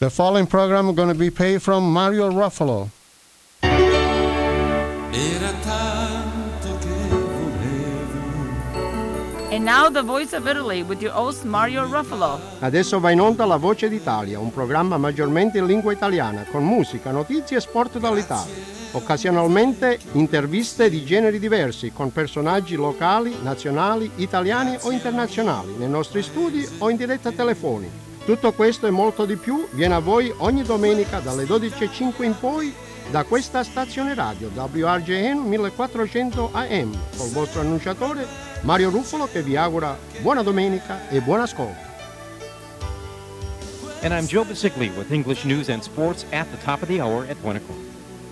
The following program is going to be paid from Mario Ruffalo. Era tanto che volevo. And now the Voice of Italy with your host Mario Ruffalo. Adesso va in onda La Voce d'Italia, un programma maggiormente in lingua italiana, con musica, notizie e sport dall'Italia. Occasionalmente interviste di generi diversi, con personaggi locali, nazionali, italiani o internazionali, nei nostri studi o in diretta telefonica. Tutto questo e molto di più viene a voi ogni domenica dalle 12:05 in poi da questa stazione radio WRJN 1400 AM col vostro annunciatore Mario Ruffalo, che vi augura buona domenica e buon ascolto. And I'm Joe Basicli with English news and sports at the top of the hour at 1 o'clock.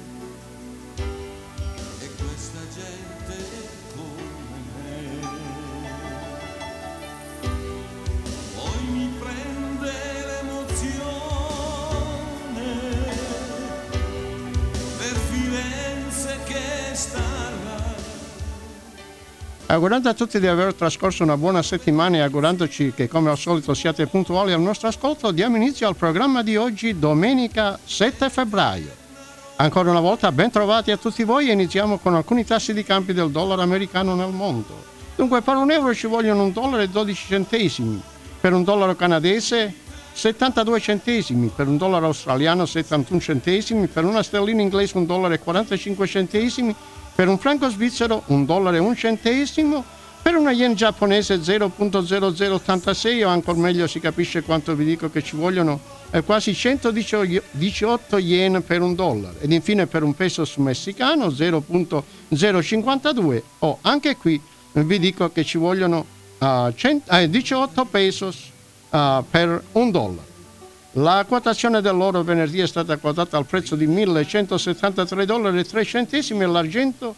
Augurando a tutti di aver trascorso una buona settimana e augurandoci che come al solito siate puntuali al nostro ascolto, diamo inizio al programma di oggi, domenica 7 febbraio. Ancora una volta ben trovati a tutti voi e iniziamo con alcuni tassi di cambio del dollaro americano nel mondo. Dunque per un euro ci vogliono $1,12, per un dollaro canadese 72 centesimi, per un dollaro australiano 71 centesimi, per una sterlina inglese $1,45, per un franco svizzero $1,01, per una yen giapponese 0,0086 o ancora meglio si capisce quanto vi dico che ci vogliono quasi 118 yen per un dollaro, ed infine per un peso messicano 0,052 o anche qui vi dico che ci vogliono 18 pesos per un dollaro. La quotazione dell'oro venerdì è stata quotata al prezzo di $1.173,03 e l'argento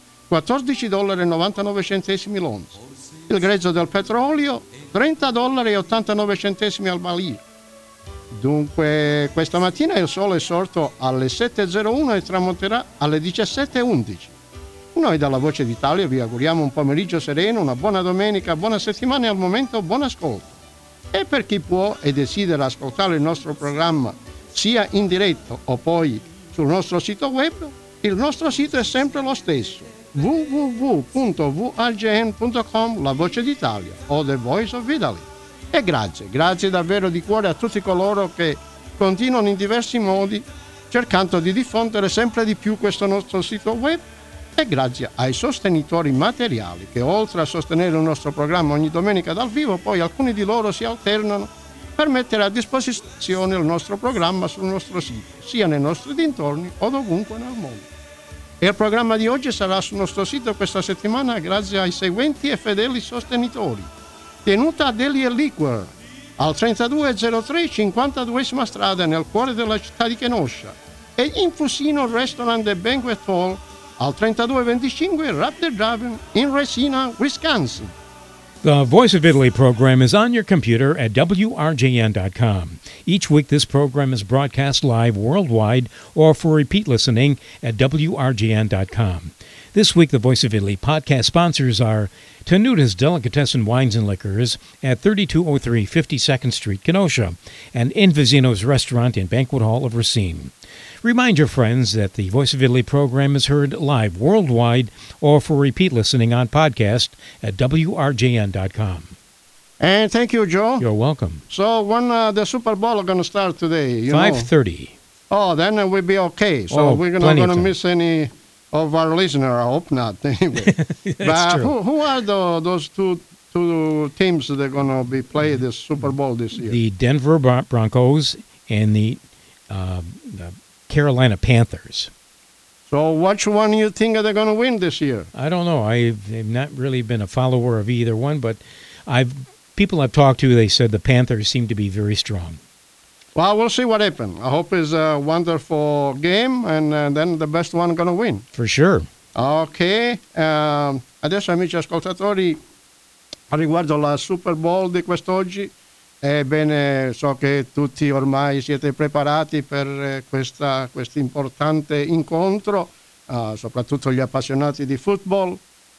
$14,99 l'onza. Il grezzo del petrolio $30,89 al barile. Dunque questa mattina il sole è sorto alle 7:01 e tramonterà alle 17:11. Noi dalla Voce d'Italia vi auguriamo un pomeriggio sereno, una buona domenica, buona settimana e al momento buon ascolto. E per chi può e desidera ascoltare il nostro programma sia in diretto o poi sul nostro sito web, il nostro sito è sempre lo stesso: www.vrgn.com, La Voce d'Italia o The Voice of Italy. E grazie davvero di cuore a tutti coloro che continuano in diversi modi cercando di diffondere sempre di più questo nostro sito web, e grazie ai sostenitori materiali che oltre a sostenere il nostro programma ogni domenica dal vivo, poi alcuni di loro si alternano per mettere a disposizione il nostro programma sul nostro sito, sia nei nostri dintorni o dovunque nel mondo. E il programma di oggi sarà sul nostro sito questa settimana grazie ai seguenti e fedeli sostenitori: Tenuta Deli e Liquor al 3203 52esima strada nel cuore della città di Kenosha, e Infusino Restaurant e Banquet Hall al 3225 Raptor Drive in Resina, Wisconsin. The Voice of Italy program is on your computer at WRJN.com. Each week this program is broadcast live worldwide or for repeat listening at WRJN.com. This week the Voice of Italy podcast sponsors are Tenuta's Delicatessen Wines and Liquors at 3203 52nd Street, Kenosha, and Infusino's Restaurant and Banquet Hall of Racine. Remind your friends that the Voice of Italy program is heard live worldwide or for repeat listening on podcast at WRJN.com. And thank you, Joe. You're welcome. So when the Super Bowl is going to start today? 5:30. Oh, then we'll be okay. So we're not going to miss any of our listeners. I hope not. Anyway. That's true. Who are those two teams that are going to be playing this Super Bowl this year? The Denver Broncos and the Carolina Panthers. So which one do you think they're going to win this year? I don't know. I've not really been a follower of either one, but people I've talked to, they said the Panthers seem to be very strong. Well, we'll see what happens. I hope it's a wonderful game, and then the best one going to win. For sure. Ok. Adesso, amici ascoltatori, riguardo la Super Bowl di quest'oggi, ebbene, so che tutti ormai siete preparati per questo importante incontro, soprattutto gli appassionati di football.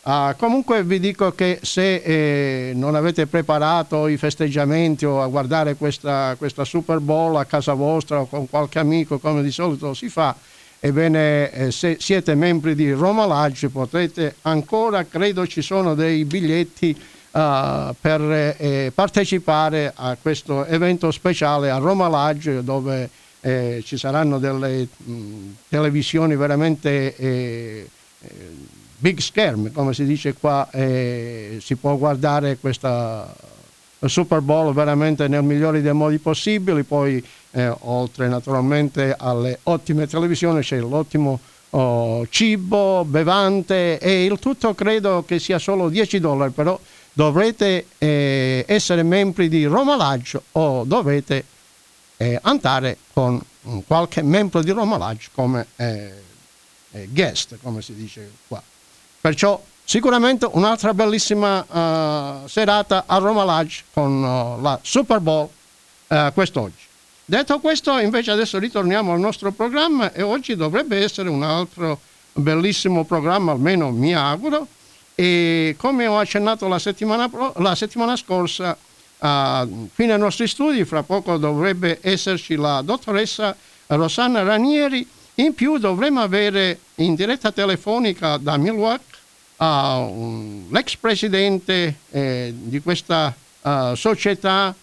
Comunque vi dico che se non avete preparato i festeggiamenti o a guardare questa Super Bowl a casa vostra o con qualche amico come di solito si fa, ebbene se siete membri di Roma Lodge potrete ancora, credo ci sono dei biglietti per partecipare a questo evento speciale a Roma Lodge, dove ci saranno delle televisioni veramente big scherm, come si dice qua, si può guardare questa Super Bowl veramente nel migliore dei modi possibili. Poi oltre naturalmente alle ottime televisioni c'è l'ottimo cibo, bevande, e il tutto credo che sia solo $10, però dovrete essere membri di Roma Lodge o dovete andare con qualche membro di Roma Lodge come guest, come si dice qua. Perciò sicuramente un'altra bellissima serata a Roma Lodge con la Super Bowl quest'oggi. Detto questo, invece adesso ritorniamo al nostro programma, e oggi dovrebbe essere un altro bellissimo programma, almeno mi auguro, e come ho accennato la settimana scorsa, qui nei nostri studi fra poco dovrebbe esserci la dottoressa Rosanna Ranieri. In più dovremo avere in diretta telefonica da Milwaukee l'ex presidente di questa società,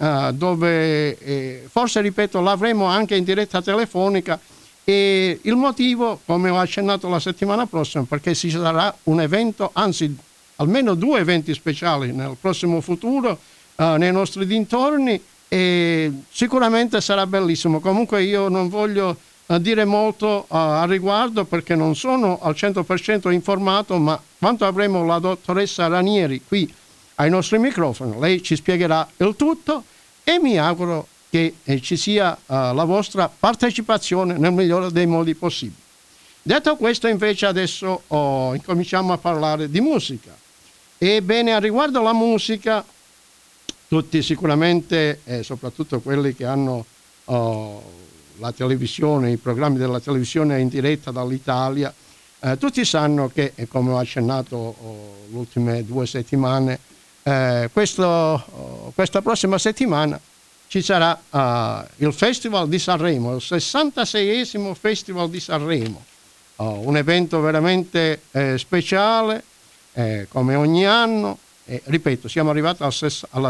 dove forse, ripeto, l'avremo anche in diretta telefonica, e il motivo, come ho accennato la settimana prossima, perché ci sarà un evento, anzi almeno 2 eventi speciali nel prossimo futuro nei nostri dintorni, e sicuramente sarà bellissimo. Comunque io non voglio dire molto a riguardo perché non sono al 100% informato, ma quando avremo la dottoressa Ranieri qui ai nostri microfoni lei ci spiegherà il tutto, e mi auguro che ci sia la vostra partecipazione nel migliore dei modi possibili. Detto questo, invece, adesso incominciamo a parlare di musica. Ebbene, a riguardo alla musica, tutti sicuramente, soprattutto quelli che hanno la televisione, i programmi della televisione in diretta dall'Italia, tutti sanno che, come ho accennato le ultime 2 settimane, questa prossima settimana ci sarà il Festival di Sanremo, il 66esimo Festival di Sanremo, un evento veramente speciale, come ogni anno. Ripeto, siamo arrivati alla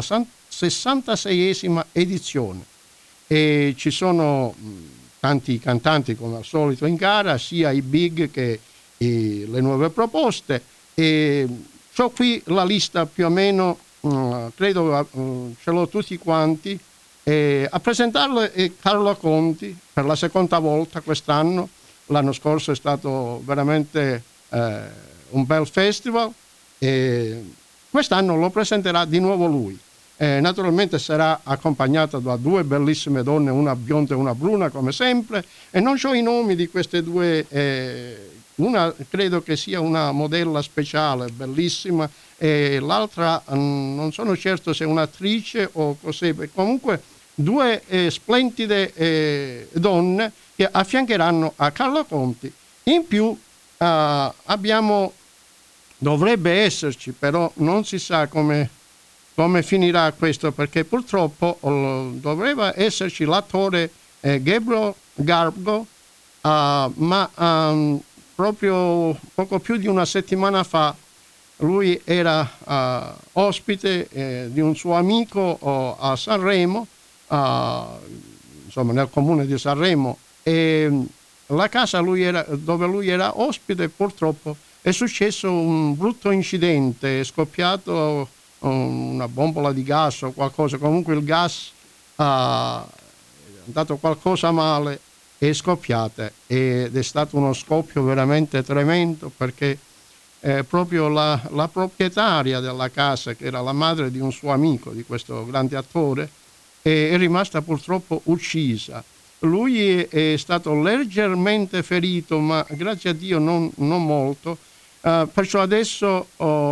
66esima edizione, e ci sono tanti cantanti come al solito in gara, sia i big che le nuove proposte, e ho qui la lista più o meno, credo ce l'ho tutti quanti. A presentarlo è Carlo Conti per la seconda volta quest'anno. L'anno scorso è stato veramente un bel festival, e quest'anno lo presenterà di nuovo lui. Naturalmente sarà accompagnato da 2 bellissime donne, una bionda e una bruna come sempre, e non so i nomi di queste 2, una credo che sia una modella speciale bellissima, e l'altra non sono certo se è un'attrice o cos'è. Comunque 2 splendide donne che affiancheranno a Carlo Conti. In più dovrebbe esserci, però non si sa come finirà questo, perché purtroppo doveva esserci l'attore Gabriel Garbo, ma proprio poco più di una settimana fa lui era ospite di un suo amico a Sanremo, insomma nel comune di Sanremo, e la casa dove lui era ospite, purtroppo è successo un brutto incidente, è scoppiato una bombola di gas o qualcosa, comunque il gas ha dato qualcosa male, è scoppiata, ed è stato uno scoppio veramente tremendo, perché proprio la proprietaria della casa, che era la madre di un suo amico, di questo grande attore, è rimasta purtroppo uccisa. Lui è stato leggermente ferito, ma grazie a Dio non molto, perciò adesso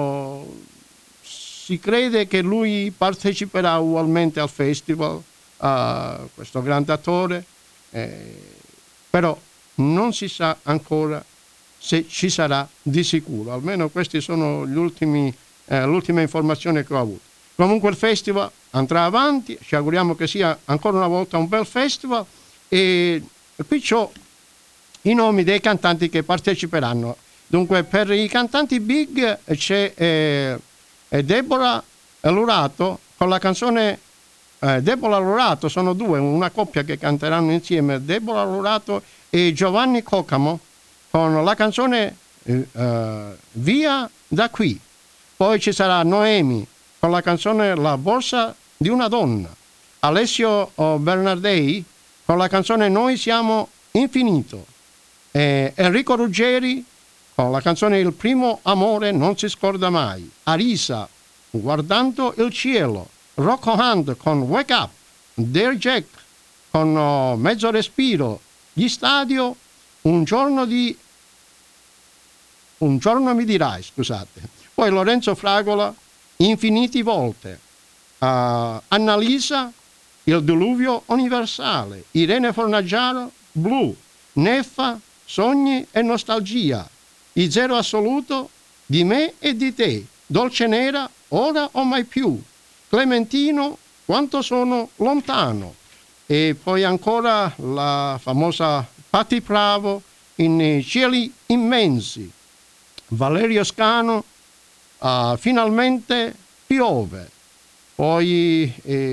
si crede che lui parteciperà ugualmente al festival, questo grande attore, però non si sa ancora se ci sarà di sicuro. Almeno questi sono l'ultima informazione che ho avuto. Comunque il festival andrà avanti, ci auguriamo che sia ancora una volta un bel festival, e qui c'ho i nomi dei cantanti che parteciperanno. Dunque per i cantanti big c'è Deborah Lurato con la canzone Deborah Lurato, sono due, una coppia che canteranno insieme, Deborah Lurato e Giovanni Coccamo con la canzone Via da qui. Poi ci sarà Noemi con la canzone La borsa di una donna, Alessio Bernardei con la canzone Noi siamo infinito, Enrico Ruggeri con la canzone Il primo amore non si scorda mai, Arisa Guardando il cielo, Rocco Hunt con Wake Up, Dear Jack con Mezzo respiro, Gli Stadio, Un giorno mi dirai, scusate. Poi Lorenzo Fragola, Infiniti volte, Annalisa, Il diluvio universale, Irene Fornagiaro, Blu, Neffa, Sogni e nostalgia, I zero assoluto, Di me e di te, Dolce nera, Ora o mai più, Clementino, Quanto sono lontano, e poi ancora la famosa Patti Bravo in Cieli immensi, Valerio Scano, Finalmente piove, poi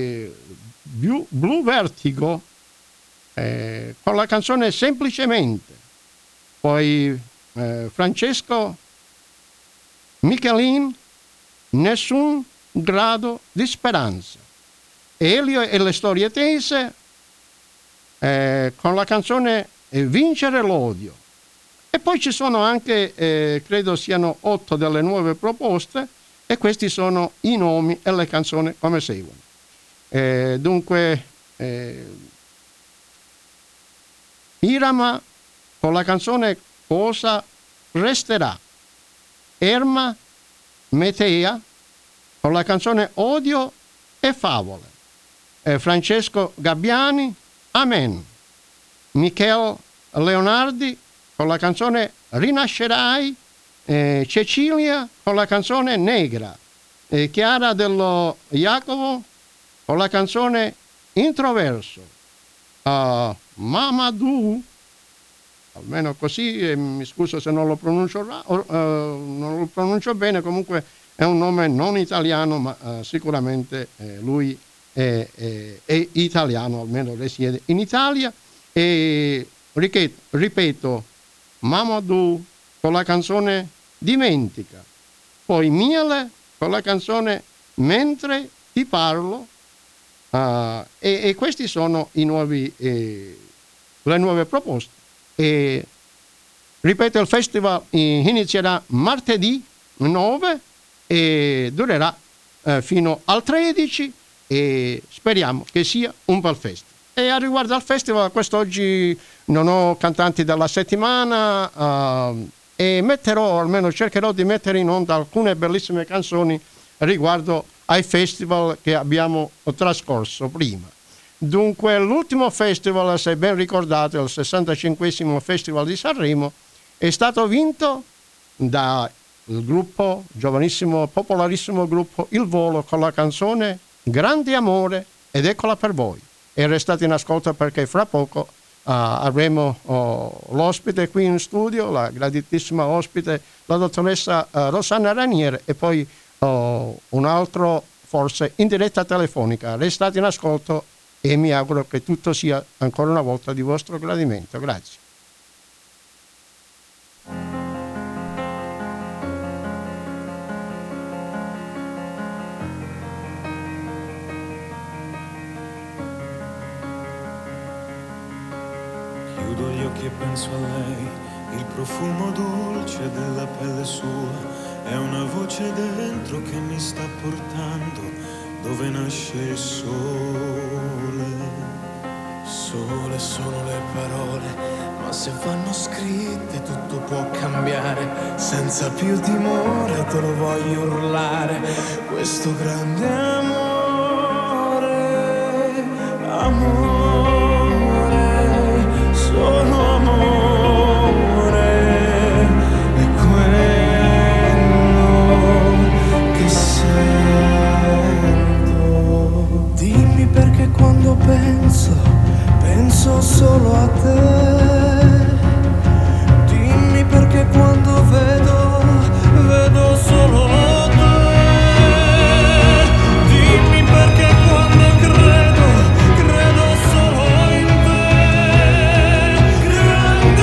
Blue Vertigo con la canzone Semplicemente, poi Francesco Michelin, Nessun grado di speranza, Elio e le storie tese con la canzone Vincere l'odio. E poi ci sono anche, credo siano 8 delle nuove proposte, e questi sono i nomi e le canzoni come seguono. Dunque, Irama con la canzone Cosa resterà, Erma Metea con la canzone Odio e favole, Francesco Gabbiani, Amen, Michele Leonardi con la canzone Rinascerai, Cecilia con la canzone Negra, Chiara dello Jacopo con la canzone Introverso, Mamadou, almeno così, mi scuso se non lo pronuncio bene, comunque è un nome non italiano, ma sicuramente lui è italiano, almeno risiede in Italia. E ripeto, Mamadou con la canzone Dimentica, poi Miele con la canzone Mentre ti parlo, e questi sono le nuove proposte. E ripeto, il festival inizierà martedì 9 e durerà fino al 13, e speriamo che sia un bel festival. E a riguardo al festival, quest'oggi non ho cantanti della settimana, e almeno cercherò di mettere in onda alcune bellissime canzoni riguardo ai festival che abbiamo trascorso prima. Dunque, l'ultimo festival, se ben ricordate, il 65esimo Festival di Sanremo, è stato vinto dal gruppo, giovanissimo, popolarissimo gruppo Il Volo, con la canzone Grande Amore ed Eccola per voi. E restate in ascolto, perché fra poco avremo l'ospite qui in studio, la graditissima ospite, la dottoressa Rosanna Raniere, e poi un altro forse in diretta telefonica. Restate in ascolto e mi auguro che tutto sia ancora una volta di vostro gradimento. Grazie. Chiudo gli occhi e penso a lei, il profumo dolce della pelle sua, è una voce dentro che mi sta portando dove nasce il sole. Sole sono le parole, ma se vanno scritte tutto può cambiare. Senza più timore te lo voglio urlare, questo grande amore, amore, solo amore, penso solo a te. Dimmi perché quando vedo solo te. Dimmi perché quando credo solo in te. Grande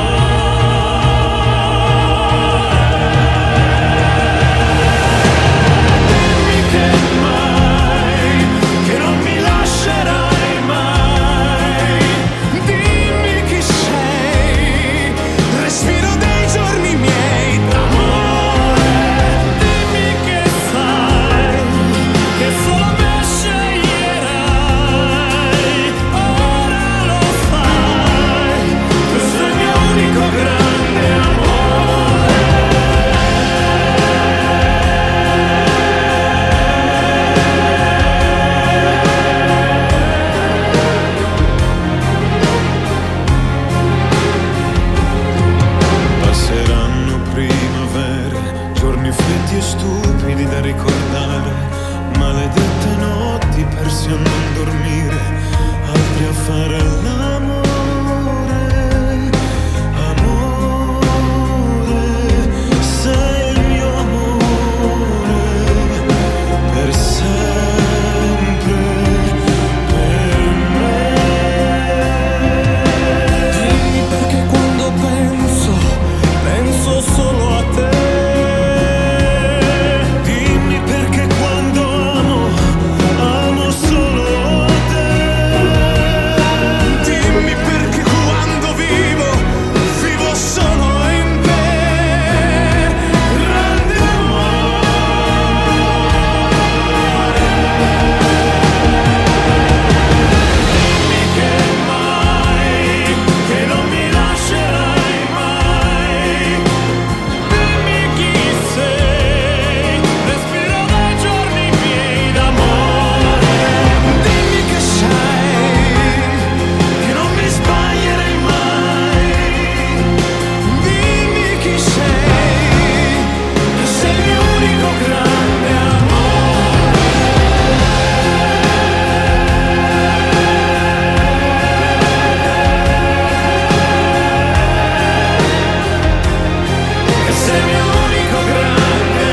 dimmi che mai, che non mi lascerai mai. Dimmi chi sei, respiro dei giorni miei d'amore. Dimmi che sai, che solo me sceglierai. Ora lo sai, questo è il mio unico grande amore. Passeranno primavere, giorni freddi e stupidi da ricordare, maledette notti persi a non dormire, altri a fare l'amore. Amore, sei il mio amore, per sempre, per me. Dimmi perché quando penso solo a te. Dimmi perché quando amo solo te. Dimmi perché quando vivo solo in te. Grande amore. Dimmi che mai, che non mi lascerai mai. Dimmi chi sei, respiro dai giorni miei d'amore. Dimmi che sai, che non mi sbaglierei mai. Dimmi chi sei, che sei il mio unico grande amore. Che sei il mio unico grande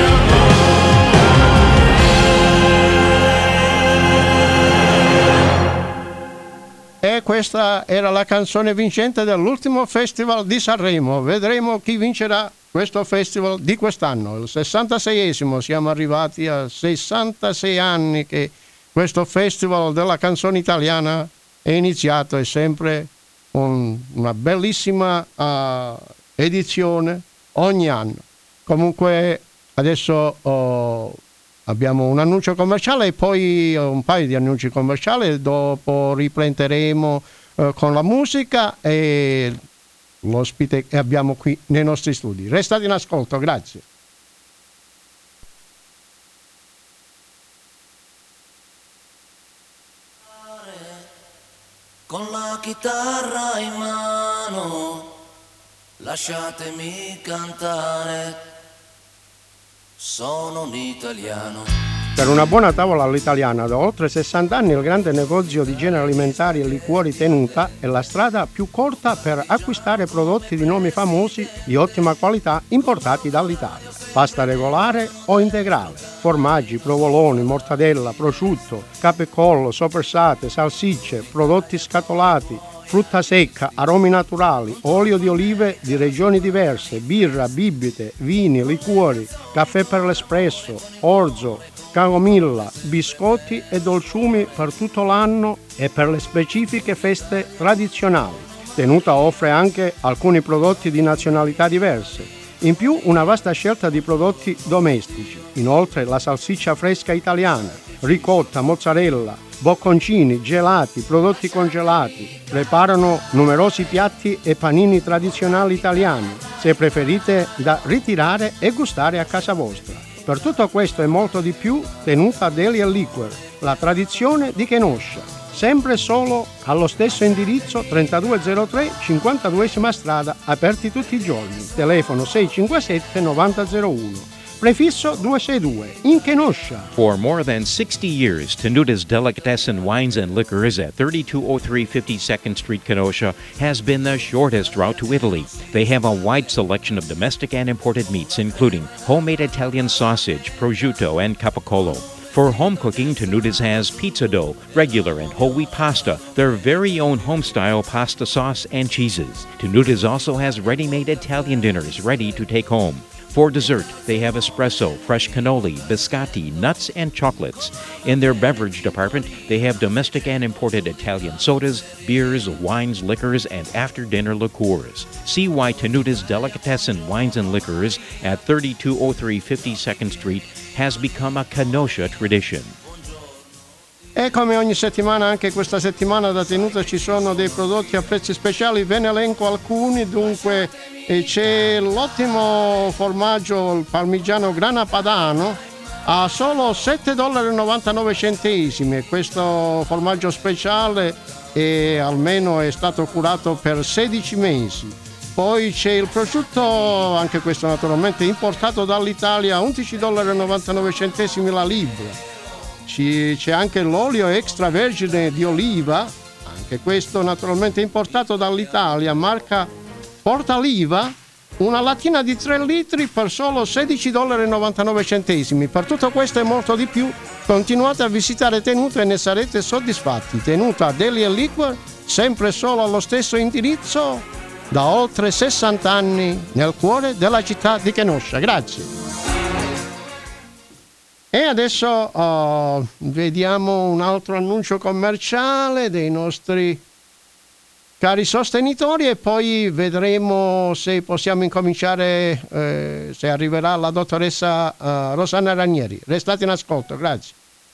E questa era la canzone vincente dell'ultimo Festival di Sanremo. Vedremo chi vincerà questo festival di quest'anno, il 66esimo. Siamo arrivati a 66 anni che questo Festival della canzone italiana è iniziato. È sempre una bellissima edizione ogni anno. Comunque adesso abbiamo un annuncio commerciale e poi un paio di annunci commerciali, dopo riprenderemo con la musica e l'ospite che abbiamo qui nei nostri studi. Restate in ascolto, grazie. Con la chitarra in mano, lasciatemi cantare. Sono un italiano. Per una buona tavola all'italiana da oltre 60 anni il grande negozio di generi alimentari e liquori Tenuta è la strada più corta per acquistare prodotti di nomi famosi di ottima qualità importati dall'Italia. Pasta regolare o integrale, formaggi, provoloni, mortadella, prosciutto, capecollo, soppressate, salsicce, prodotti scatolati, frutta secca, aromi naturali, olio di olive di regioni diverse, birra, bibite, vini, liquori, caffè per l'espresso, orzo, camomilla, biscotti e dolciumi per tutto l'anno e per le specifiche feste tradizionali. Tenuta offre anche alcuni prodotti di nazionalità diverse. In più una vasta scelta di prodotti domestici. Inoltre la salsiccia fresca italiana, ricotta, mozzarella, bocconcini, gelati, prodotti congelati. Preparano numerosi piatti e panini tradizionali italiani, se preferite da ritirare e gustare a casa vostra. Per tutto questo e molto di più, Tenuta Deli & Liquor, la tradizione di Kenosha. Sempre solo allo stesso indirizzo 3203 52esima strada, aperti tutti i giorni. Telefono 657 9001. prefisso 262, in Kenosha. For more than 60 years, Tenuta's Delicatessen Wines and Liquors at 3203 52nd Street, Kenosha, has been the shortest route to Italy. They have a wide selection of domestic and imported meats, including homemade Italian sausage, prosciutto, and capicola. For home cooking, Tenuta's has pizza dough, regular and whole wheat pasta, their very own home-style pasta sauce, and cheeses. Tenuta's also has ready-made Italian dinners ready to take home. For dessert, they have espresso, fresh cannoli, biscotti, nuts, and chocolates. In their beverage department, they have domestic and imported Italian sodas, beers, wines, liquors, and after-dinner liqueurs. See why Tenuta's Delicatessen Wines and Liquors at 3203 52nd Street has become a Kenosha tradition. E come ogni settimana, anche questa settimana da Tenuta ci sono dei prodotti a prezzi speciali, ve ne elenco alcuni. Dunque c'è l'ottimo formaggio, il parmigiano Grana Padano, a solo $7,99 e questo formaggio speciale almeno è stato curato per 16 mesi. Poi c'è il prosciutto, anche questo naturalmente importato dall'Italia, $11,99 la libra. C'è anche l'olio extravergine di oliva, anche questo naturalmente importato dall'Italia, marca Portaliva, una lattina di 3 litri per solo $16,99. Per tutto questo e molto di più, continuate a visitare Tenuta e ne sarete soddisfatti. Tenuta Deli & Liquor, sempre solo allo stesso indirizzo, da oltre 60 anni, nel cuore della città di Kenosha. Grazie. E adesso vediamo un altro annuncio commerciale dei nostri cari sostenitori e poi vedremo se possiamo incominciare, se arriverà la dottoressa Rosanna Ranieri. Restate in ascolto, grazie.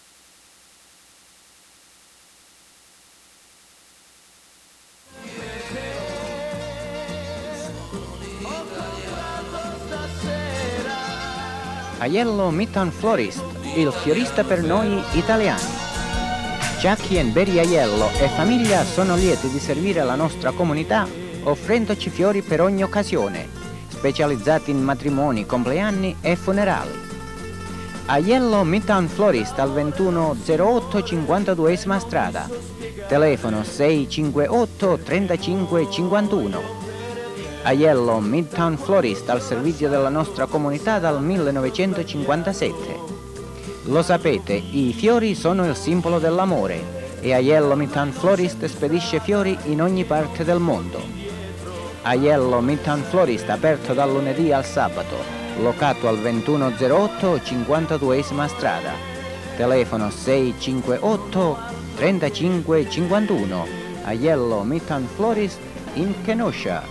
Aiello Midtown Florist, il fiorista per noi italiani. Jackie and Barry Aiello e famiglia sono lieti di servire la nostra comunità offrendoci fiori per ogni occasione, specializzati in matrimoni, compleanni e funerali. Aiello Midtown Florist al 2108 52esima strada, telefono 658 35 51. Aiello Midtown Florist al servizio della nostra comunità dal 1957. Lo sapete, i fiori sono il simbolo dell'amore e Aiello Midtown Florist spedisce fiori in ogni parte del mondo. Aiello Midtown Florist aperto dal lunedì al sabato, locato al 2108 52esima strada, telefono 658 35 51. Aiello Midtown Florist in Kenosha.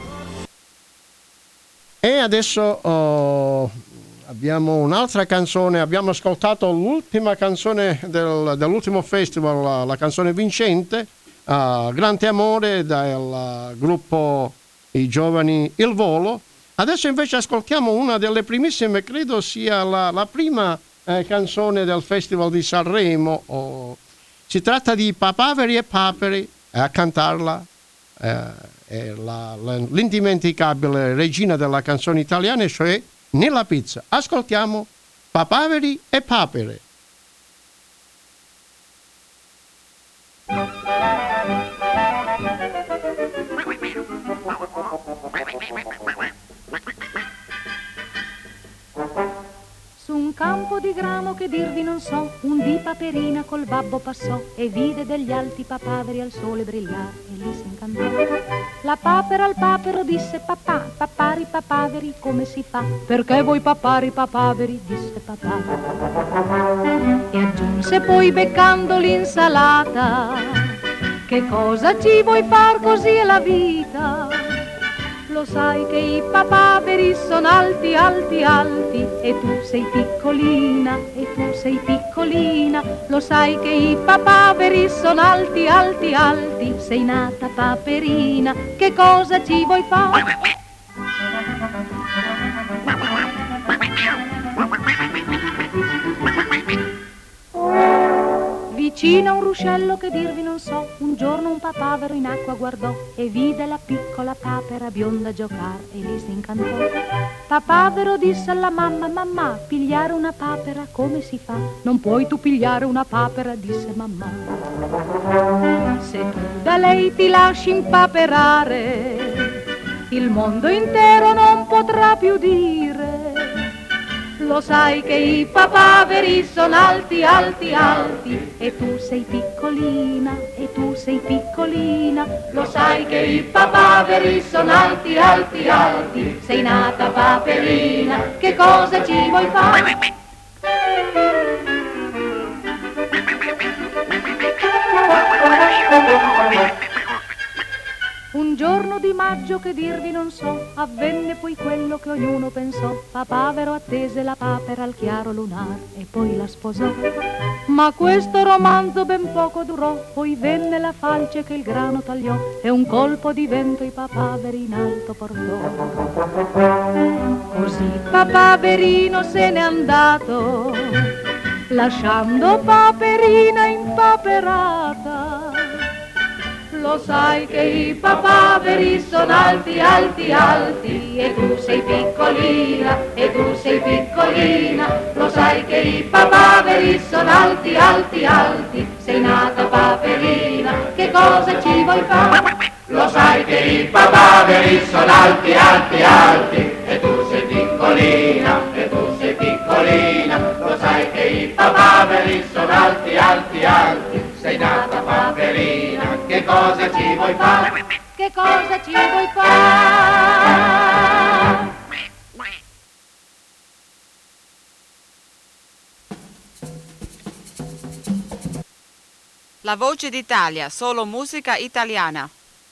E adesso abbiamo un'altra canzone, abbiamo ascoltato l'ultima canzone dell'ultimo festival, la canzone vincente, Grande Amore del gruppo I Giovani Il Volo. Adesso invece ascoltiamo una delle primissime, credo sia la prima canzone del Festival di Sanremo. Si tratta di Papaveri e Paperi, a cantarla l'indimenticabile regina della canzone italiana, cioè Nella Pizza. Ascoltiamo Papaveri e Papere. Su un campo di grano che dirvi non so, un dì Paperina col babbo passò e vide degli alti papaveri al sole brillare e lì si incantò. La papera al papero disse: papà, papari papaveri come si fa? Perché voi papari papaveri? Disse papà. E aggiunse poi beccando l'insalata: che cosa ci vuoi far, così è la vita. Lo sai che i papaveri sono alti, alti, alti, e tu sei piccolina, e tu sei piccolina. Lo sai che i papaveri sono alti, alti, alti, sei nata paperina, che cosa ci vuoi fare? vicino a un ruscello che dirvi non so, un giorno un papavero in acqua guardò e vide la piccola papera bionda giocare e lì si incantò. Papavero disse alla mamma: mamma, pigliare una papera come si fa? Non puoi tu pigliare una papera, disse mamma. Se tu da lei ti lasci impaperare, il mondo intero non potrà più dire. Lo sai che i papaveri sono alti, alti, alti, e tu sei piccolina, e tu sei piccolina. Lo sai che i papaveri sono alti, alti, alti, sei nata paperina, che cosa ci vuoi fare? Un giorno di maggio che dirvi non so, avvenne poi quello che ognuno pensò. Papavero attese la papera al chiaro lunare e poi la sposò. Ma questo romanzo ben poco durò, poi venne la falce che il grano tagliò e un colpo di vento i papaveri in alto portò. Così Papaverino se n'è andato, lasciando Paperina impaperata. Lo sai che i papaveri sono alti, alti, alti, e tu sei piccolina, e tu sei piccolina. Lo sai che i papaveri sono alti, alti, alti, sei nata paperina, che cosa ci vuoi fare? Lo sai che i papaveri sono alti, alti, alti, e tu sei piccolina, e tu sei piccolina. Lo sai che i papaveri sono alti, alti, alti, sei nata paperina, che cosa ci vuoi fare? Che cosa ci vuoi fare? La Voce d'Italia, solo musica italiana.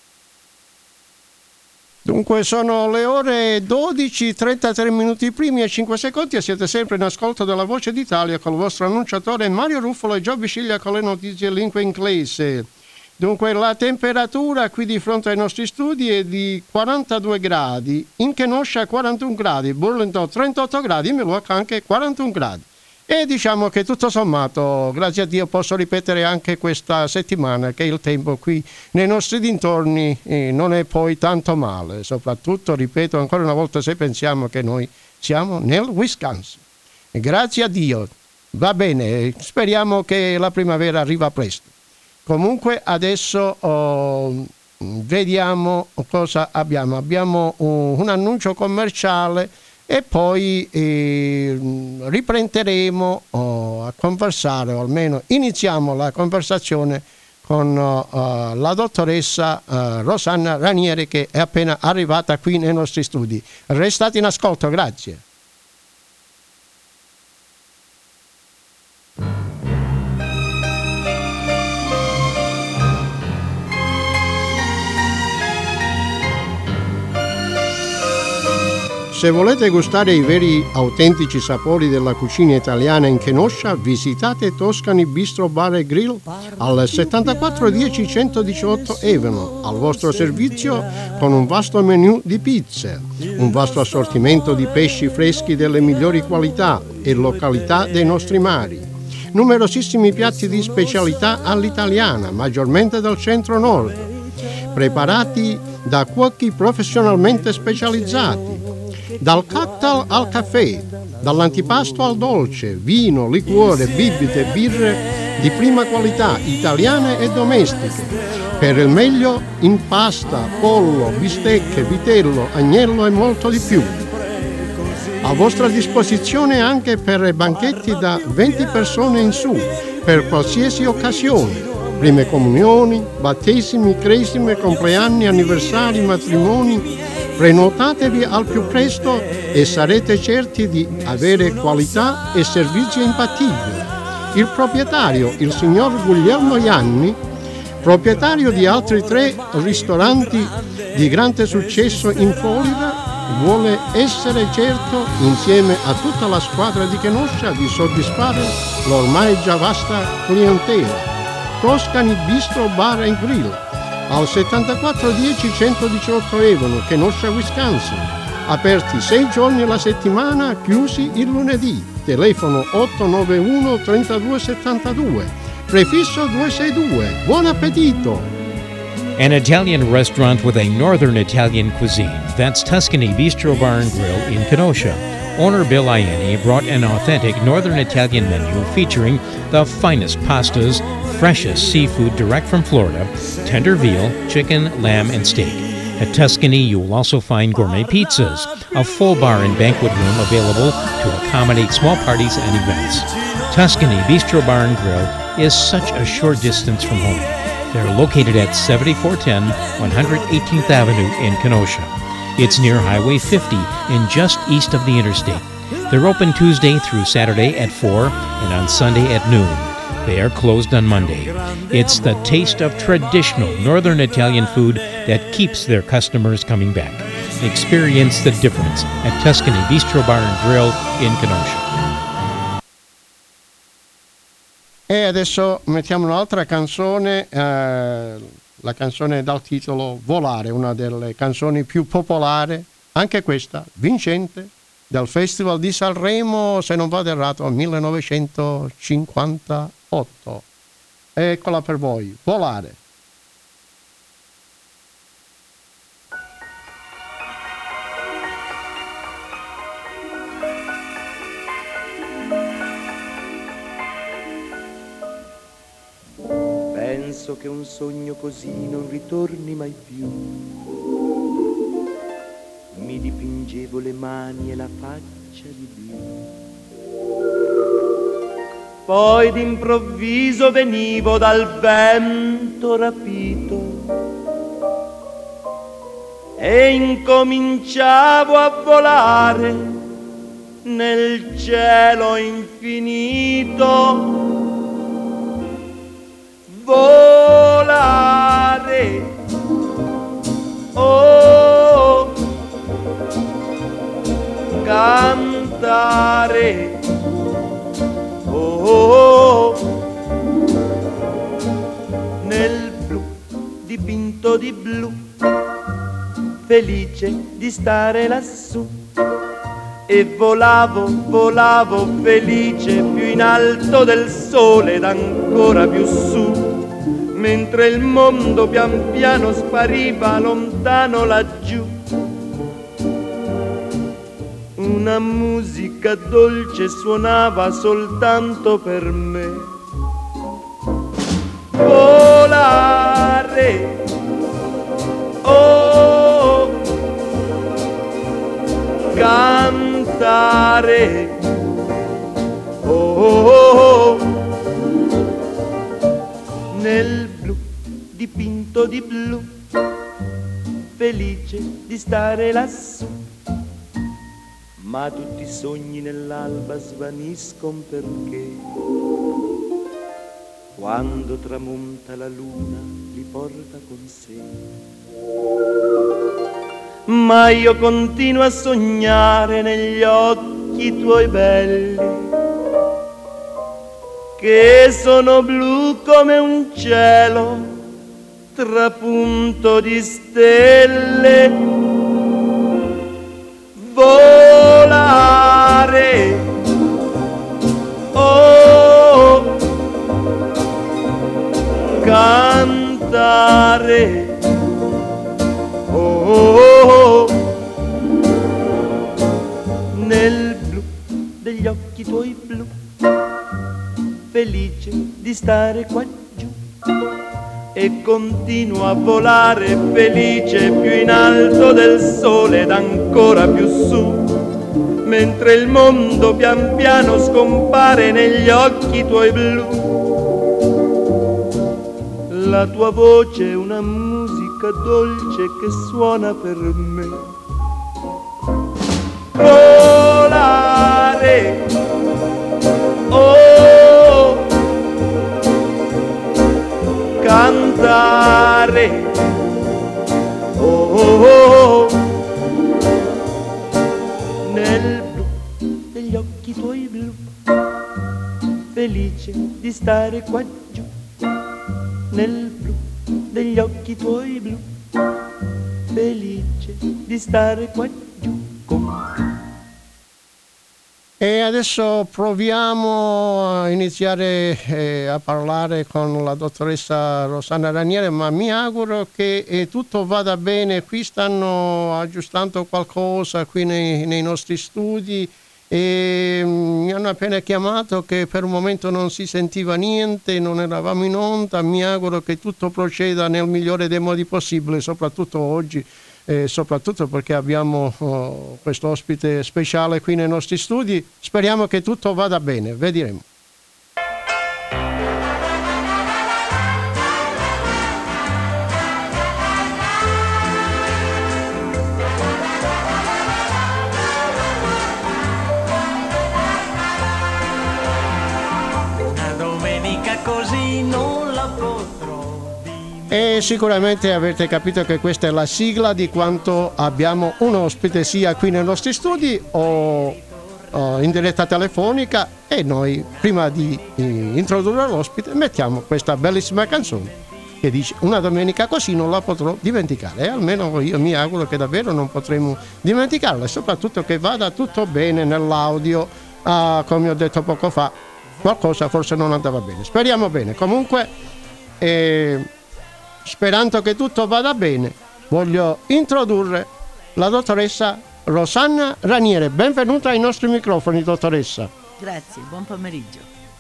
Dunque sono le ore 12, 33 minuti primi e 5 secondi e siete sempre in ascolto della Voce d'Italia con il vostro annunciatore Mario Ruffolo e Gio Bisciglia con le notizie in lingua inglese. Dunque la temperatura qui di fronte ai nostri studi è di 42 gradi, in Kenosha 41 gradi, Burlington 38 gradi, Milwaukee anche 41 gradi. E diciamo che tutto sommato, grazie a Dio, posso ripetere anche questa settimana che il tempo qui nei nostri dintorni non è poi tanto male, soprattutto, ripeto ancora una volta, se pensiamo che noi siamo nel Wisconsin. E grazie a Dio, va bene, speriamo che la primavera arriva presto. Comunque adesso vediamo cosa abbiamo. Abbiamo un annuncio commerciale e poi riprenderemo a conversare, o almeno iniziamo la conversazione con la dottoressa Rosanna Ranieri, che è appena arrivata qui nei nostri studi. Restate in ascolto, grazie. Se volete gustare i veri autentici sapori della cucina italiana in Kenosha, visitate Toscani Bistro Bar e Grill al 7410 118 Avenue, al vostro servizio con un vasto menù di pizze, un vasto assortimento di pesci freschi delle migliori qualità e località dei nostri mari, numerosissimi piatti di specialità all'italiana, maggiormente dal centro-nord, preparati da cuochi professionalmente specializzati. Dal cocktail al caffè, dall'antipasto al dolce, vino, liquore, bibite, birre di prima qualità, italiane e domestiche. Per il meglio in pasta, pollo, bistecche, vitello, agnello e molto di più. A vostra disposizione anche per banchetti da 20 persone in su, per qualsiasi occasione. Prime comunioni, battesimi, cresime, compleanni, anniversari, matrimoni. Prenotatevi al più presto e sarete certi di avere qualità e servizi imbattibili. Il proprietario, il signor Guglielmo Ianni, proprietario di altri 3 ristoranti di grande successo in Florida, vuole essere certo, insieme a tutta la squadra di Kenosha, di soddisfare l'ormai già vasta clientela. Toscani Bistro Bar and Grill al 7410 118 Avenue, Kenosha, Wisconsin. Aperti 6 giorni alla settimana, chiusi il lunedì. Telefono 891 3272. prefisso 262. Buon appetito! An Italian restaurant with a northern Italian cuisine. That's Tuscany Bistro Bar and Grill in Kenosha. Owner Bill Ianni brought an authentic northern Italian menu featuring the finest pastas, freshest seafood direct from Florida, tender veal, chicken, lamb, and steak. At Tuscany, you will also find gourmet pizzas, a full bar and banquet room available to accommodate small parties and events. Tuscany Bistro Bar and Grill is such a short distance from home. They're located at 7410 118th Avenue in Kenosha. It's near Highway 50 and just east of the interstate. They're open Tuesday through Saturday at 4 and on Sunday at noon. They are closed on Monday. It's the taste of traditional Northern Italian food that keeps their customers coming back. Experience the difference at Tuscany Bistro Bar and Grill in Kenosha. E adesso mettiamo un'altra canzone, la canzone dal titolo Volare, una delle canzoni più popolari, anche questa, vincente, del Festival di Sanremo, se non vado errato, 1958. Eccola per voi, Volare. Penso che un sogno così non ritorni mai più. Mi dipingevo le mani e la faccia di blu. Poi d'improvviso venivo dal vento rapito e incominciavo a volare nel cielo infinito. Volare, oh, cantare, oh, nel blu dipinto di blu, felice di stare lassù. E volavo, volavo felice più in alto del sole ed ancora più su, mentre il mondo pian piano spariva lontano laggiù. Una musica dolce suonava soltanto per me. Volare, oh, cantare, oh, nel blu dipinto di blu, felice di stare lassù. Ma tutti i sogni nell'alba svaniscono perché quando tramonta la luna li porta con sé. Ma io continuo a sognare negli occhi tuoi belli, che sono blu come un cielo trapunto di stelle. Volare, oh, cantare, oh, nel blu degli occhi tuoi blu, felice di stare qua giù. E continuo a volare felice più in alto del sole ed ancora più su, mentre il mondo pian piano scompare negli occhi tuoi blu. La tua voce è una musica dolce che suona per me. Volare, oh, cantare, oh, nel blu degli occhi tuoi blu, felice di stare qua giù, nel blu degli occhi tuoi blu, felice di stare qua giù con te. E adesso proviamo a iniziare a parlare con la dottoressa Rosanna Raniere, ma mi auguro che tutto vada bene. Qui stanno aggiustando qualcosa qui nei nostri studi e mi hanno appena chiamato che per un momento non si sentiva niente, non eravamo in onda. Mi auguro che tutto proceda nel migliore dei modi possibili, soprattutto oggi. Soprattutto perché abbiamo questo ospite speciale qui nei nostri studi. Speriamo che tutto vada bene, vedremo. Una domenica così non la potrò. E sicuramente avete capito che questa è la sigla di quanto abbiamo un ospite sia qui nei nostri studi o in diretta telefonica, e noi prima di introdurre l'ospite mettiamo questa bellissima canzone che dice una domenica così non la potrò dimenticare, e almeno io mi auguro che davvero non potremo dimenticarla, e soprattutto che vada tutto bene nell'audio. Come ho detto poco fa, qualcosa forse non andava bene, speriamo bene. Comunque sperando che tutto vada bene, voglio introdurre la dottoressa Rosanna Raniere. Benvenuta ai nostri microfoni, dottoressa. Grazie, buon pomeriggio.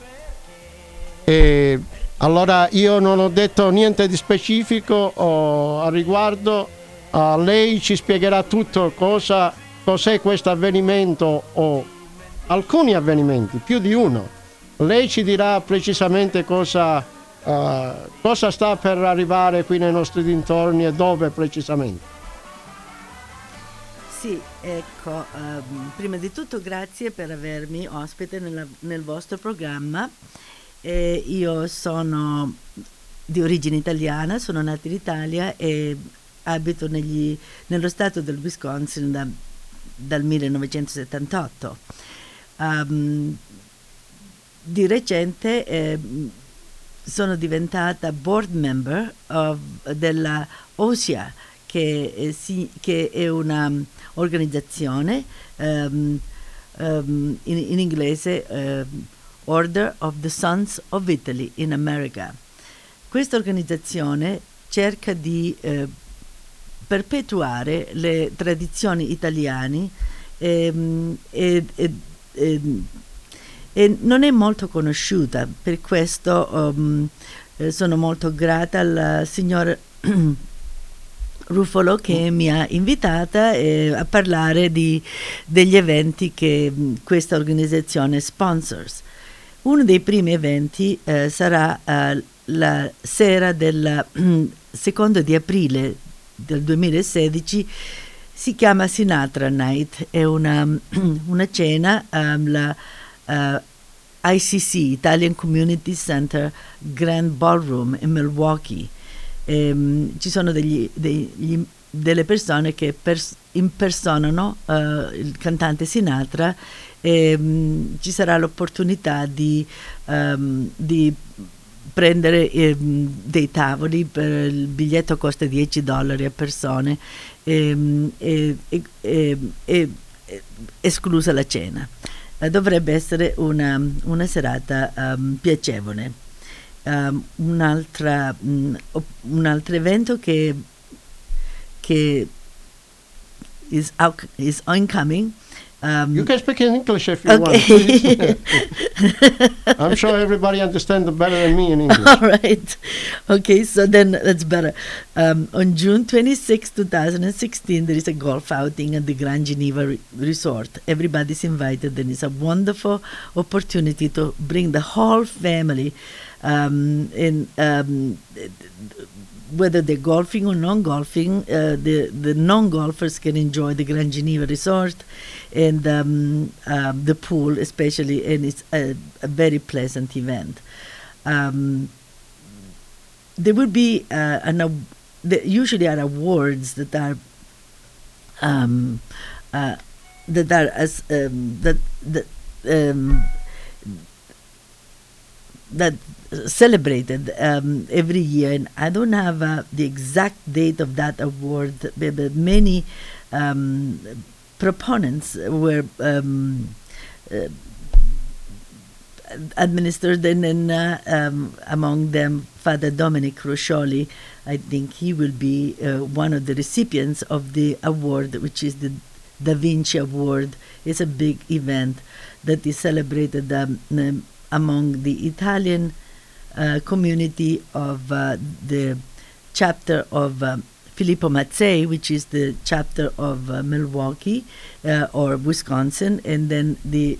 Allora, io non ho detto niente di specifico a riguardo. Lei ci spiegherà tutto cos'è questo avvenimento, o alcuni avvenimenti, più di uno. Lei ci dirà precisamente cosa sta per arrivare qui nei nostri dintorni e dove precisamente. Sì, ecco, prima di tutto grazie per avermi ospite nel vostro programma. Io sono di origine italiana, sono nata in Italia e abito nello stato del Wisconsin dal 1978. Di recente sono diventata board member della OSIA, che è una organizzazione in inglese Order of the Sons of Italy in America. Questa organizzazione cerca di perpetuare le tradizioni italiane e non è molto conosciuta. Per questo sono molto grata al signor Ruffolo che mi ha invitata a parlare degli eventi che questa organizzazione sponsors. Uno dei primi eventi sarà la sera del 2 di aprile del 2016. Si chiama Sinatra Night, è una cena la ICC, Italian Community Center Grand Ballroom in Milwaukee. Ci sono delle persone che impersonano il cantante Sinatra, e ci sarà l'opportunità di prendere dei tavoli. Il biglietto costa $10 a persone, esclusa la cena. Dovrebbe essere una serata piacevole. Un altro evento che is incoming. You can speak in English if you want. I'm sure everybody understands better than me in English. All right. Okay, so then that's better. On June 26, 2016, there is a golf outing at the Grand Geneva Resort. Everybody's invited, and it's a wonderful opportunity to bring the whole family whether they're golfing or non-golfing. The non-golfers can enjoy the Grand Geneva Resort and the pool especially, and it's a very pleasant event. There will be usually are awards that are celebrated every year, and I don't have the exact date of that award, but many proponents were administered, and then among them Father Dominic Roscioli. I think he will be one of the recipients of the award, which is the Da Vinci Award. It's a big event that is celebrated among the Italian community of the chapter of Filippo Mazzei, which is the chapter of Milwaukee or Wisconsin, and then the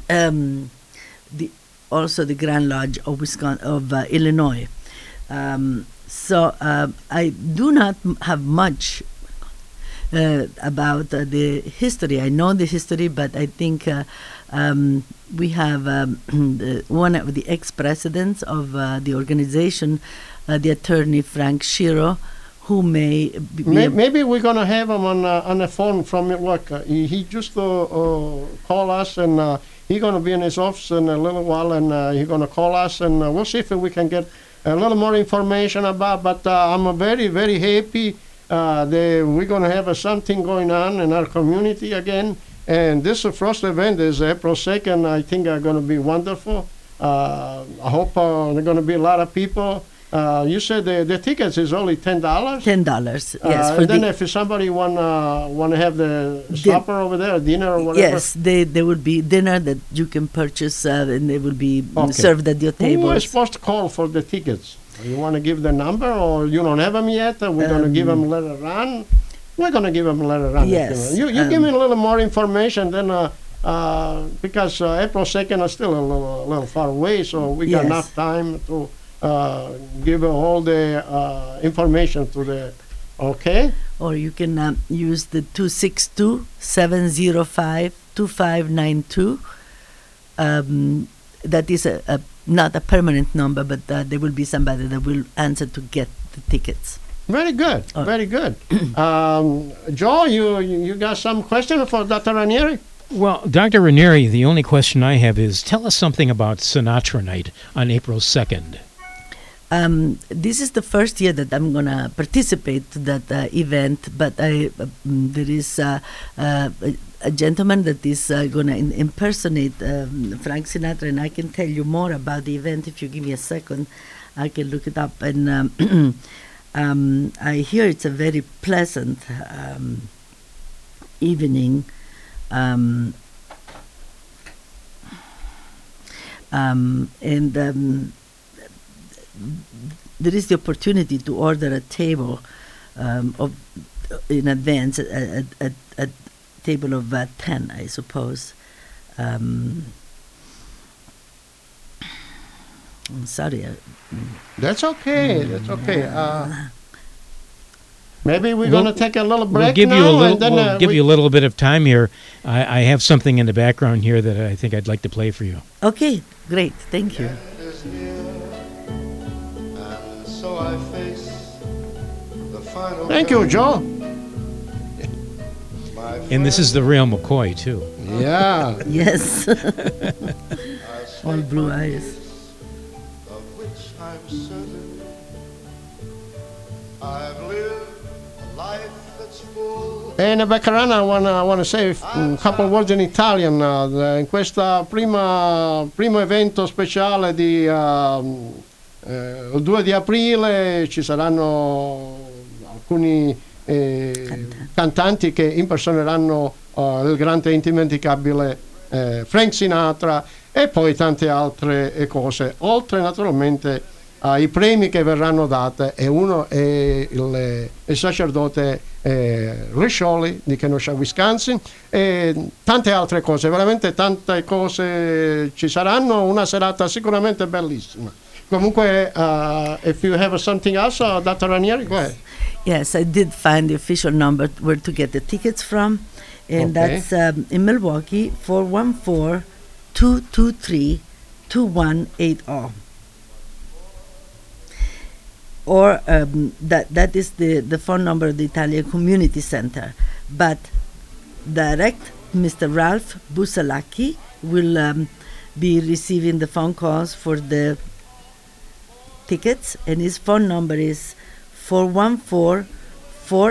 also the Grand Lodge of Illinois. So I do not have much about the history. I know the history, but I think we have one of the ex-presidents of the organization, the attorney Frank Shiro, who may be maybe we're going to have him on the phone from Milwaukee. He just call us, and he's going to be in his office in a little while, and he's going to call us, and we'll see if we can get a little more information about. But I'm very, very happy that we're going to have something going on in our community again. And this first event is April 2nd. I think are going to be wonderful. I hope there are going to be a lot of people. You said the tickets is only $10. $10, yes. And then if somebody want to have the supper over there, dinner or whatever. Yes, there will be dinner that you can purchase, and they will be served at your table. Who is supposed to call for the tickets? You want to give the number, or you don't have them yet? We're going to give them later on. We're going to give them later on. Yes. You give me a little more information, then because April 2nd is still a little far away, so we got enough time to give all the information to the, okay? Or you can use the 262-705-2592. That is not a permanent number, but there will be somebody that will answer to get the tickets. Very good, very good. Joe, you got some question for Dr. Ranieri? Well, Dr. Ranieri, the only question I have is, tell us something about Sinatra Night on April 2nd. This is the first year that I'm going to participate to that event, but there is a gentleman that is going to impersonate Frank Sinatra, and I can tell you more about the event if you give me a second. I can look it up. And I hear it's a very pleasant evening. There is the opportunity to order a table in advance, a table of 10, I suppose. I'm sorry. That's okay. That's okay. Maybe we're going to take a little break We'll give you a little bit of time here. I have something in the background here that I think I'd like to play for you. Okay, great. Thank you. So I face the final. Thank you, Joe. And this is the real McCoy, too. Yeah. Yes. All blue eyes. Of which I'm certain I've lived a life that's full. E in Beccarana I want to say a couple of words in Italian. In questo primo evento speciale di il 2 di aprile ci saranno alcuni cantanti che impersoneranno il grande e indimenticabile Frank Sinatra, e poi tante altre cose, oltre naturalmente ai premi che verranno date, e uno è il sacerdote Roscioli di Kenosha, Wisconsin, e tante altre cose, veramente tante cose ci saranno, una serata sicuramente bellissima. Comunque, if you have something else, Dr. Ranieri, go ahead. Yes, I did find the official number where to get the tickets from, and that's in Milwaukee, 414-223-2180. Or that is the phone number of the Italian Community Center. But direct Mr. Ralph Busalacchi will be receiving the phone calls for the tickets, and his phone number is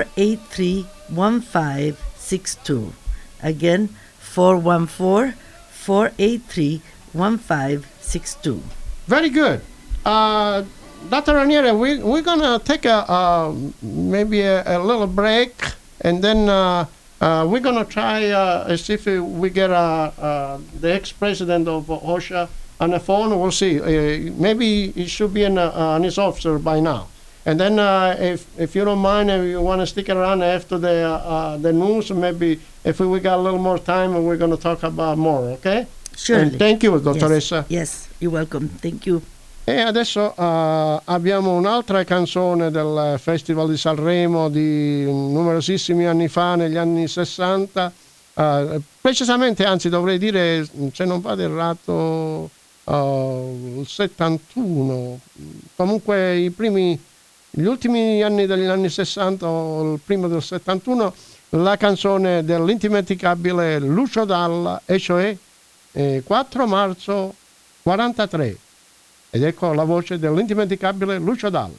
414-483-1562. Again, 414 483-1562. Very good. Dr. Raniere, we're going to take maybe a little break, and then we're going to try see if we get the ex-president of OSHA on the phone. We'll see. Maybe he should be on his officer by now. And then if you don't mind, if you want to stick around after the news, maybe if we got a little more time, we're going to talk about more, okay? Surely. And thank you, dottoressa. Yes, you're welcome. Thank you. E adesso abbiamo un'altra canzone del Festival di Sanremo di numerosissimi anni fa, negli anni 60, precisamente, anzi dovrei dire, se non vado errato, il 71, comunque gli ultimi anni degli anni 60 o il primo del 71, la canzone dell'indimenticabile Lucio Dalla, e cioè 4 marzo 43. Ed ecco la voce dell'indimenticabile Lucio Dalla.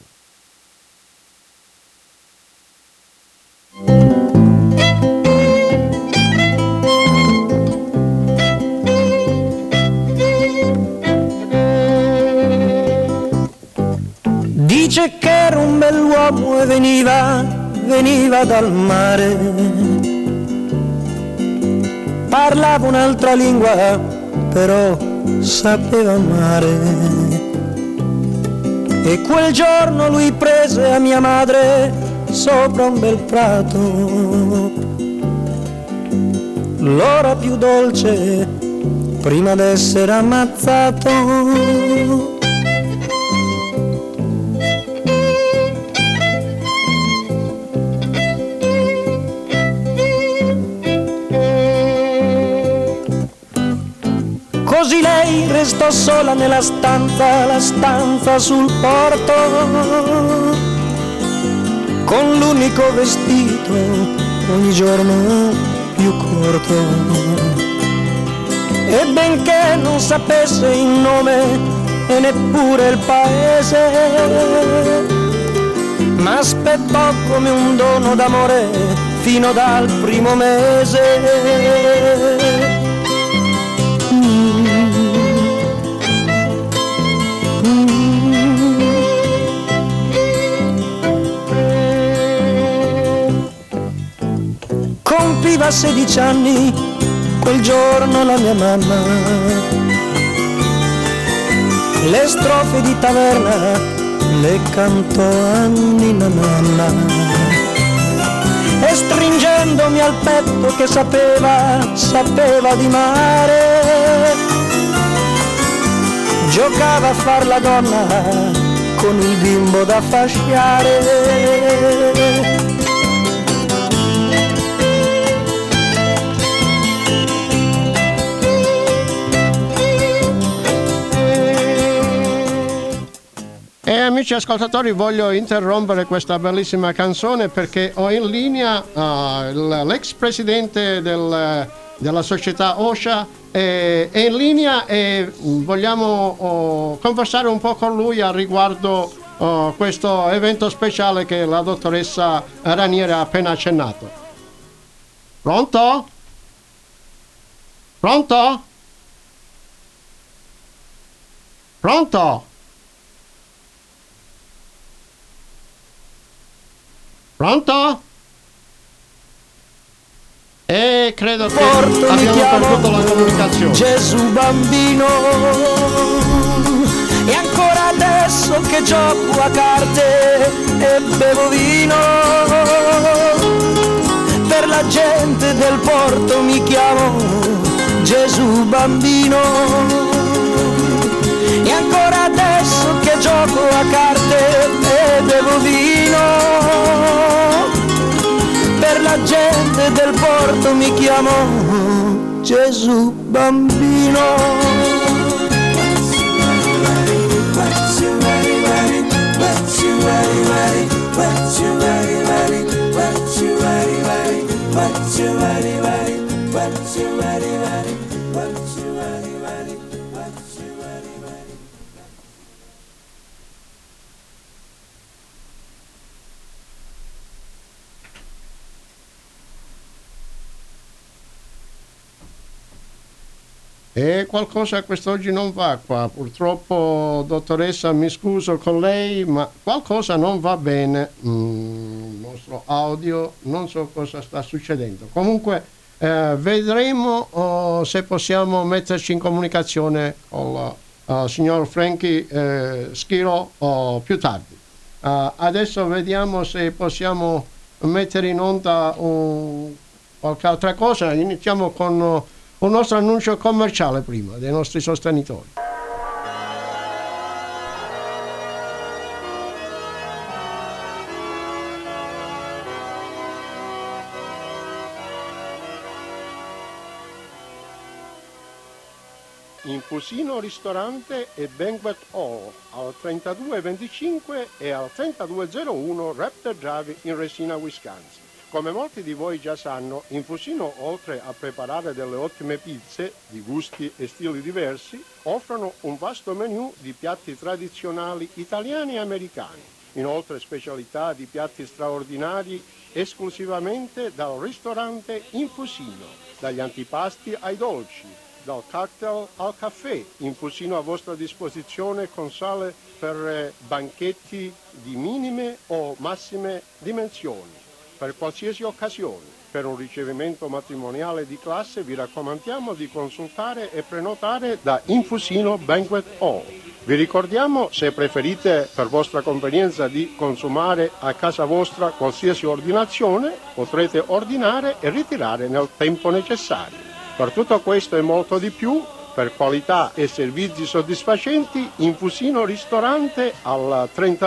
Dice che era un bell'uomo e veniva dal mare. Parlava un'altra lingua, però sapeva amare. E quel giorno lui prese a mia madre sopra un bel prato, l'ora più dolce prima d'essere ammazzato. Così lei restò sola nella stanza, la stanza sul porto, con l'unico vestito ogni giorno più corto. E benché non sapesse il nome e neppure il paese, ma aspettò come un dono d'amore fino dal primo mese. Compiva 16 anni quel giorno la mia mamma, le strofe di taverna le cantò a Nina Nanna, e stringendomi al petto che sapeva di mare, giocava a far la donna con il bimbo da fasciare. E amici ascoltatori, voglio interrompere questa bellissima canzone perché ho in linea l'ex presidente della società OSHA, è in linea e vogliamo conversare un po' con lui a riguardo questo evento speciale che la dottoressa Raniere ha appena accennato. Pronto? Pronto? Pronto? Pronto? E credo che abbiamo perduto la comunicazione. Gesù bambino, e ancora adesso che gioco a carte e bevo vino, per la gente del porto mi chiamo Gesù bambino. E ancora adesso che gioco a carte e bevo vino, per la gente del porto mi chiamo Gesù bambino. E qualcosa quest'oggi non va qua, purtroppo dottoressa mi scuso con lei, ma qualcosa non va bene, il nostro audio, non so cosa sta succedendo. Comunque vedremo se possiamo metterci in comunicazione con il signor Frankie Schiro più tardi. Adesso vediamo se possiamo mettere in onda qualche altra cosa. Iniziamo con un nostro annuncio commerciale prima dei nostri sostenitori. Infusino ristorante e banquet hall al 3225 e al 3201 Raptor Drive in Resina, Wisconsin. Come molti di voi già sanno, Infusino, oltre a preparare delle ottime pizze di gusti e stili diversi, offrono un vasto menù di piatti tradizionali italiani e americani. Inoltre specialità di piatti straordinari esclusivamente dal ristorante Infusino, dagli antipasti ai dolci, dal cocktail al caffè. Infusino a vostra disposizione con sale per banchetti di minime o massime dimensioni, per qualsiasi occasione. Per un ricevimento matrimoniale di classe vi raccomandiamo di consultare e prenotare da Infusino Banquet Hall. Vi ricordiamo, se preferite per vostra convenienza di consumare a casa vostra qualsiasi ordinazione, potrete ordinare e ritirare nel tempo necessario. Per tutto questo e molto di più, per qualità e servizi soddisfacenti, Infusino ristorante al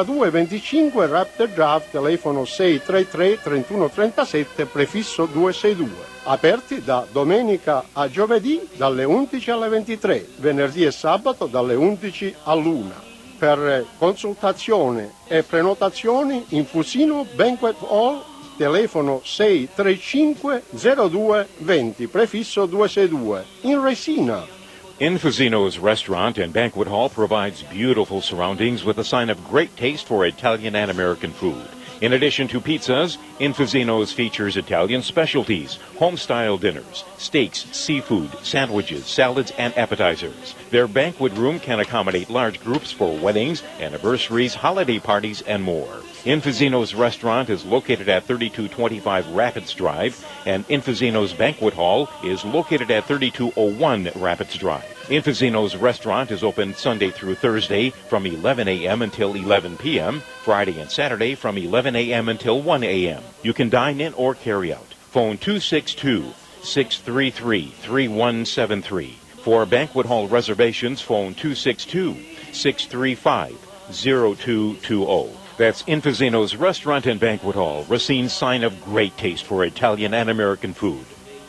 3225 Raptor Drive, telefono 633 3137, prefisso 262. Aperti da domenica a giovedì dalle 11 alle 23, venerdì e sabato dalle 11 all'1. Per consultazione e prenotazioni, Infusino Banquet Hall, telefono 635 02 20, prefisso 262, in Resina. Infusino's restaurant and banquet hall provides beautiful surroundings with a sign of great taste for Italian and American food. In addition to pizzas, Infusino's features Italian specialties, home-style dinners, steaks, seafood, sandwiches, salads, and appetizers. Their banquet room can accommodate large groups for weddings, anniversaries, holiday parties, and more. Infusino's restaurant is located at 3225 Rapids Drive, and Infusino's banquet hall is located at 3201 Rapids Drive. Infusino's restaurant is open Sunday through Thursday from 11 a.m. until 11 p.m., Friday and Saturday from 11 a.m. until 1 a.m. You can dine in or carry out. Phone 262-633-3173. For banquet hall reservations, phone 262-635-0220. That's Infusino's Restaurant and Banquet Hall, Racine's sign of great taste for Italian and American food.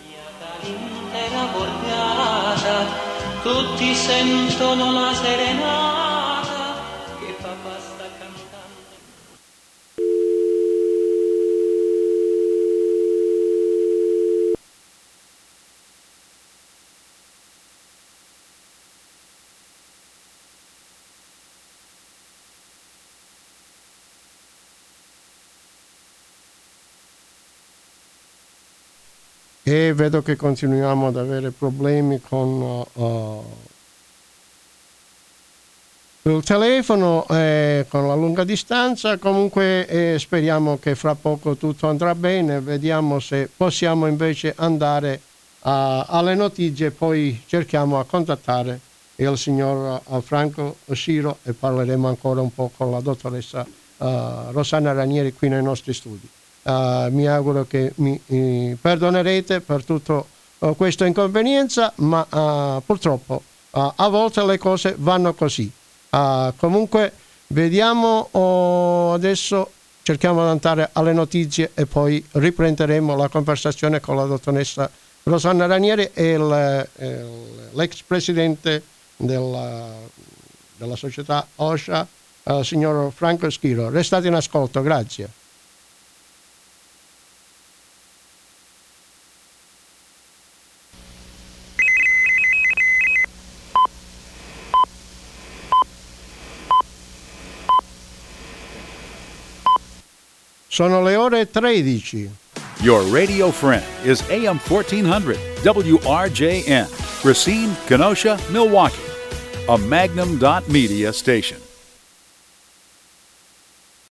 Tutti sentono la serenata che papà sta cantando. E vedo che continuiamo ad avere problemi con il telefono, con la lunga distanza. Comunque speriamo che fra poco tutto andrà bene. Vediamo se possiamo invece andare alle notizie, poi cerchiamo a contattare il signor Franco Schiro e parleremo ancora un po' con la dottoressa Rosanna Ranieri qui nei nostri studi. Mi auguro che mi perdonerete per tutto questa inconvenienza, ma purtroppo a volte le cose vanno così. Comunque vediamo, adesso cerchiamo di andare alle notizie e poi riprenderemo la conversazione con la dottoressa Rosanna Ranieri e l'ex presidente della società OSHA, signor Franco Schiro. Restate in ascolto, grazie. Sono le ore 13. Your radio friend is AM 1400 WRJN. Racine, Kenosha, Milwaukee. A Magnum.Media station.